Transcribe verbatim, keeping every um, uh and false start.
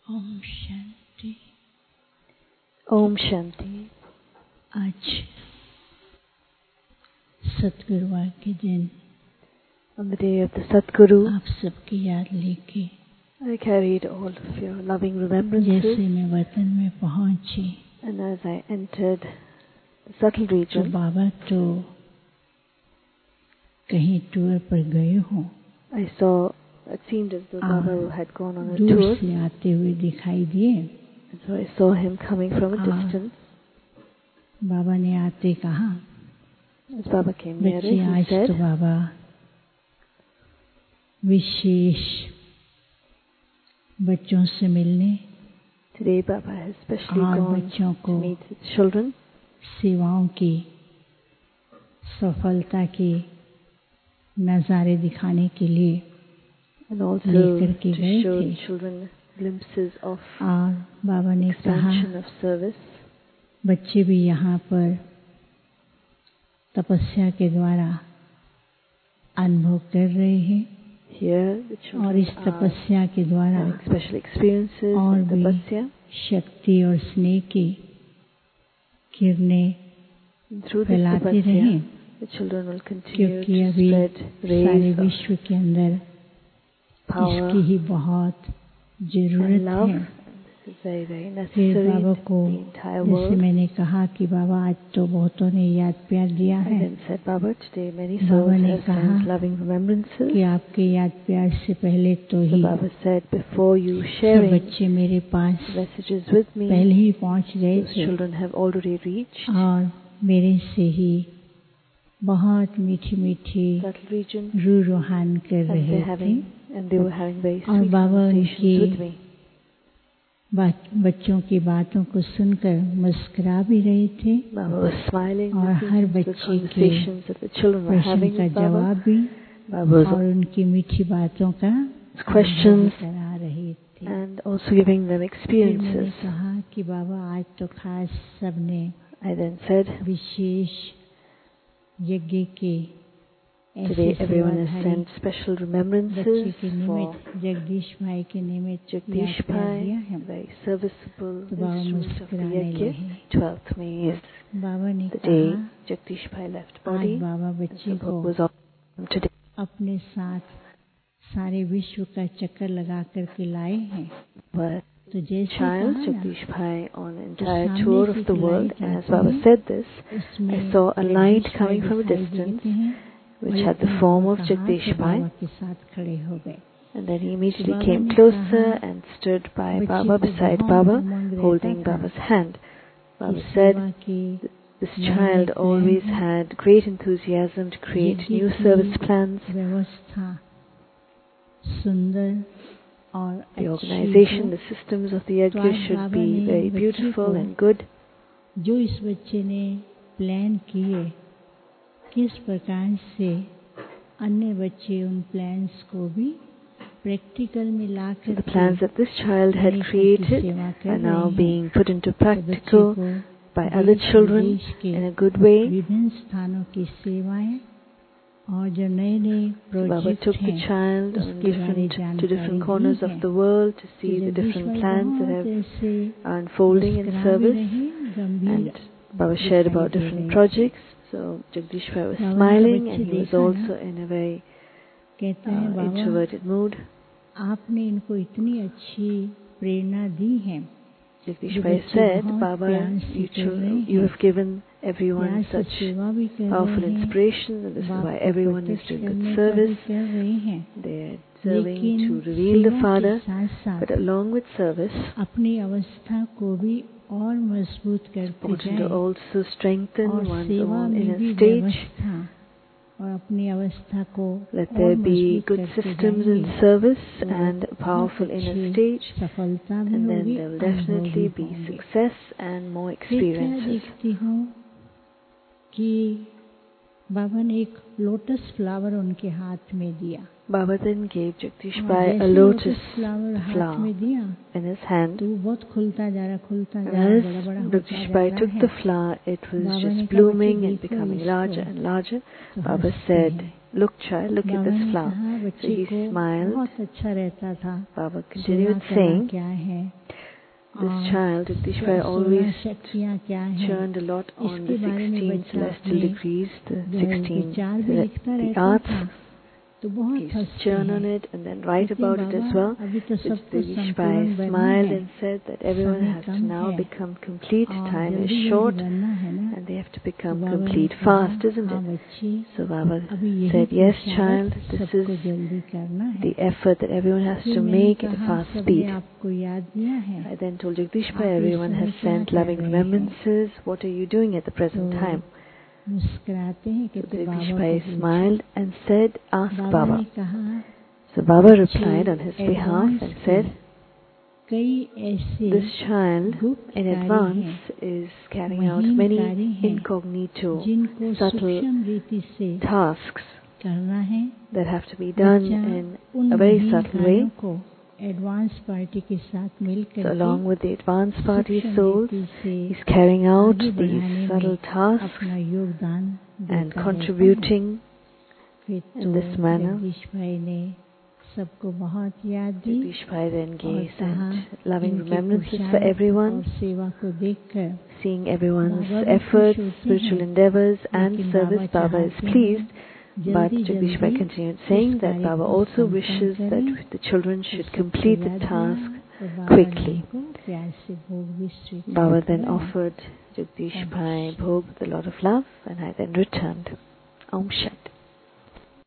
ओम शांति। ओम शांति। आज सतगुरुवार के दिन On the day of the Satguru, आप सबकी याद लेके I carried all of your loving remembrances. जैसे मैं वतन में पहुंची, And as I entered the subtle तो region, बाबा तो कहीं टूर पर गए हो, I saw it seemed as though Ah, Baba had gone on a दूर tour. से आते हुए दिखाई दिए। And so I saw him coming from a Ah. distance. बाबा ने आते कहा, As Baba came nearer, बच्चे he आज said, तो बाबा विशेष बच्चों से मिलने today Baba has specially और gone बच्चों to को meet his children सेवाओं की सफलता के नज़ारे दिखाने के लिए and also लेकर के to गए show थे। children glimpses of और बाबा ने कहा, expansion of service. बच्चे भी यहाँ पर तपस्या के द्वारा अनुभव कर रहे हैं Here the और इस children are तपस्या के द्वारा having special experiences और in भी tapasya. शक्ति और स्नेह की किरणें Through this फैलाते tapasya, रहें, the children will continue क्योंकि to अभी spread सारे rays of विश्व के अंदर power इसकी ही बहुत and जरूरत love. है। This is very, very फिर necessary बाबा in को the entire जैसे world. मैंने कहा कि बाबा आज तो बहुतों ने याद प्यार दिया And है, then said, Baba, today many बाबा souls ने have कहा sent loving remembrances. कि आपके याद प्यार से पहले तो So he Baba said, before you सब sharing बच्चे मेरे पास messages with me, पहले ही पहुंच गए those थे children have already reached और मेरे से ही बहुत मीठी मीठी that region, रूह रूहान कर and रहे they're थे। having and they were having very और sweet बाबा conversations उनकी with me. बात- बच्चों की बातों को सुनकर मुस्कुरा भी रहे थे Baba was smiling, और हर listening to the बच्चे के conversations that the children were प्रश्न having का with Baba. जवाब भी Baba was और उनकी मीठी बातों का questions अनुभव करा रहे थे। and also giving them फिर मैंने experiences. कहा कि बाबा आज तो खास सबने I then said, विशेष यज्ञ के ऐसे today everyone has सेवाधारी sent special बच्चे remembrances के for निमित्त जगदीश भाई के निमित्त याद Jagdish प्यार दिया Pai, है। very serviceable तो बाबा instrument of the मुस्कुराने yajna. लगे। twelfth May is बाबा ने the day कहा, Jagdish Pai left आज body. बाबा And बच्चे so को Baba was on today. अपने साथ सारे विश्व का चक्कर लगा करके लाए हैं। But तो जैसे child कहा ना, Jagdish Pai on an entire सामने tour से of the एक world, light and as आती Baba है, said this, उसमें I saw a light Jagdish भाई coming from a दिखाई distance देते हैं, which और had the इतने form बाबा of का हाथ Jagdish तो Pai, बाबा के साथ खड़े हो गए। and then he immediately Baba came ने closer कहा, and stood by बच्चे Baba, को beside बहुत Baba, उमंग रहता holding था Baba's hand. कि Baba सेवा said, की this नए child नए always plan had great enthusiasm to create यज्ञ new की service plans. व्यवस्था सुंदर और The अच्छी organization, हो। the systems of the तो yajna आज should बाबा be ने very बच्चे beautiful को and good. जो इस बच्चे ने प्लान किए, किस प्रकार से अन्य बच्चे उन प्लान्स को भी प्रैक्टिकल में ला So the करके plans that this child had अनेकों की created सेवा कर are now रहे हैं। being put into तो बच्चे practical को by other देश children विदेश के in a good way. विभिन्न स्थानों की सेवाएं और जो नए नए So Baba project took the हैं child on उसके बारे different, to जानकारी different दी corners है। of the world to तो see the जगदीश different भाई plans that बहुत have, ऐसे are unfolding in मुस्कुरा भी service. रहे, गंभीर And Baba shared दिखाई about दे different रहे थे। projects. So Jagdish Pai was बाबा ने smiling बच्चे and he was देखा ना, also in a very कहते हैं uh, बाबा introverted mood. आपने इनको इतनी अच्छी प्रेरणा दी है। Jagdish जो Pai बच्चे said, बहुत Baba, प्यार से you, कर cho- रहे you हैं, have given प्यार everyone से such सेवा भी कर powerful रहे हैं, inspiration, and this is बाप why को everyone is प्रत्यक्ष doing करने good का भी service. कर रहे हैं, They are serving लेकिन to reveal the सेवा के Father, साथ साथ but along with service, अपनी अवस्था को भी और मजबूत करते important to जाएं also strengthen और one's सेवा own में inner भी stage. व्यवस्था और अपनी अवस्था को Let और there be मजबूत good करते systems in जाएंगे service तो and a powerful बहुत inner अच्छी stage, सफलता भी and then होगी, there will अनुभव भी definitely be होंगे। success and more फिर क्या experiences. देखती हूँ कि बाबा ने एक लोटस फ्लावर उनके हाथ में दिया। Baba then gave Jagdish और Pai a जैसे lotus फ्लावर हाथ flower में दिया in his hand. तो वो बहुत खुलता जा रहा खुलता And जा रहा as बड़ा बड़ा होता Jagdish जा Pai रहा took है। the flower, it was बाबा ने just कहा, blooming "बच्चे and देखो becoming इसको।" larger and larger. तो Baba हंसते said, हैं। look child, look at Baba this ने flower. कहा So बच्चे he को smiled. बहुत अच्छा रहता था. Baba सोलह continued कला saying, क्या है this और child, Jagdish Bhai, सोलह always शक्तियाँ क्या हैं, churned a lot on इसके the बारे में sixteen बच्चा celestial अपने decrees, the जो है sixteen, विचार भी the, लिखता the रहता arts. था. तो बहुत He's हंसते churn on हैं. it and then write लेकिन about it as well. बाबा अभी तो सबको Jagdish संपूर्ण Bhai बनना smiled है, and said that everyone समय has to कम now है become complete. और Time is जल्दी short जल्दी बनना है ना. and they have to तो become बाबा ने complete कहा fast, isn't हाँ it? बच्ची, So Baba अभी यही said, yes पुरुषार्थ child, this सबको is जल्दी करना है. the effort that everyone has फिर to मैंने make at a कहा fast सबने speed. आपको याद दिया है, I then told Jagdish Bhai, आप इस everyone समय has क्या sent कर loving रहे हैं. remembrances. What are you doing at the present तो time? मुस्कुराते हैं So कहते Jagdish बाबा Bhai को पूछो. smiled and said, ask बाबा ने Baba. कहा So Baba बच्चे replied on his behalf advance and के said, कई ऐसे this child गुप्त in कार्य advance हैं, is carrying out महीन many कार्य हैं, incognito, जिनको subtle सूक्ष्म रीति से tasks करना है. that have to be done बच्चा in उन a very महीन subtle कार्यों way. को एडवांस पार्टी के साथ मिलकर So along with the advanced party सूक्ष्म souls, रीति से he's carrying out आगे these बढ़ाने subtle में tasks अपना योगदान and देता रहता है. contributing फिर in तो this manner. जगदीश भाई ने सबको बहुत याद दी Jagdish Bhai then और gave कहा sent loving इनके remembrances for पुरुषार्थ everyone, और सेवा को देखकर seeing everyone's बाबा भी efforts, खुश होते spiritual हैं. endeavors and लेकिन service. बाबा Baba is चाहते हैं pleased, but जल्दी Jagdish Bhai जल्दी continued इस saying that कार्य Baba को also संपन्न wishes करें. that the children तो should सबको complete the याद दिया task और बाबा ने quickly. उनको प्यार से भोग भी स्वीकार Baba then कराया. offered Jagdish Om Bhai Shanti. Bhog with a lot of love, and I then returned. Om Shanti.